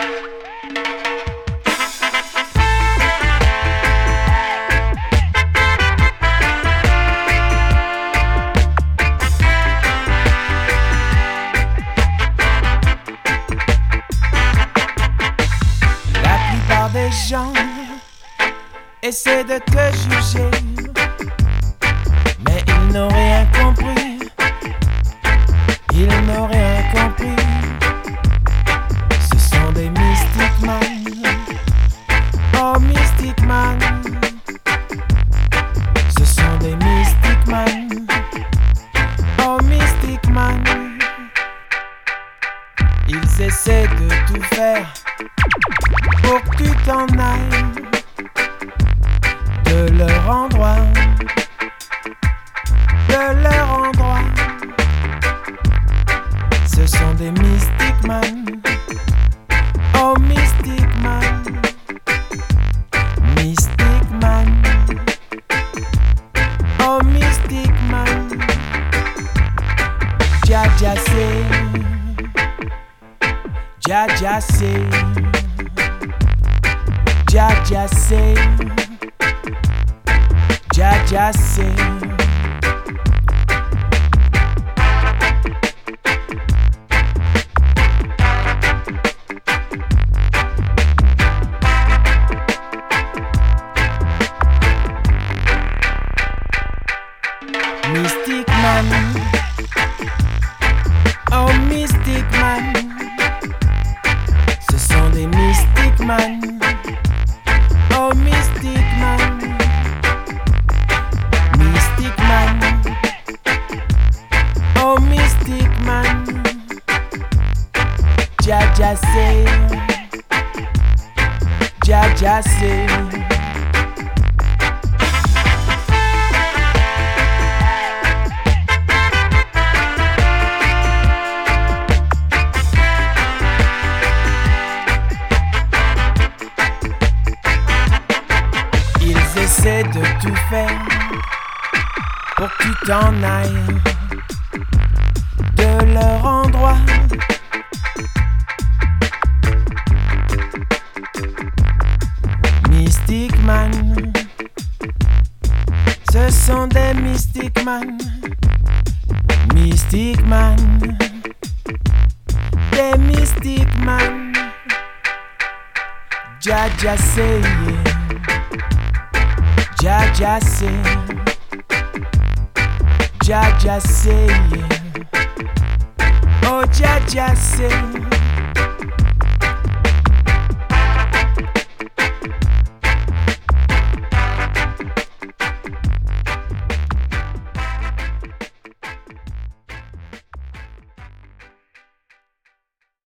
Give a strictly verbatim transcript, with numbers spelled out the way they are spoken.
Des gens essaient de te juger, mais ils n'ont rien compris. Ils n'ont rien compris. Ce sont des mystic man. Oh mystic man. Ce sont des mystic man. Oh mystic man. Ils essaient de tout faire pour que tu t'en ailles de leur endroit, de leur endroit. Ce sont des mystic man. Oh mystic man. Mystic man. Oh mystic man. Jah Jah say, Jah Jah say, Jah Jah say, Jah Jah say. Mystic man, oh mystic man. Ce sont des mystic man. Oh mystic man, mystic man, oh mystic man. Jah Jah say, Jah Jah say. Essaie de tout faire pour que tu t'en ailles de leur endroit. Mystic man, ce sont des mystic man. Mystic man, des mystic man. Jah Jah say, Jah Jah say, Jah Jah say, oh Jah Jah say.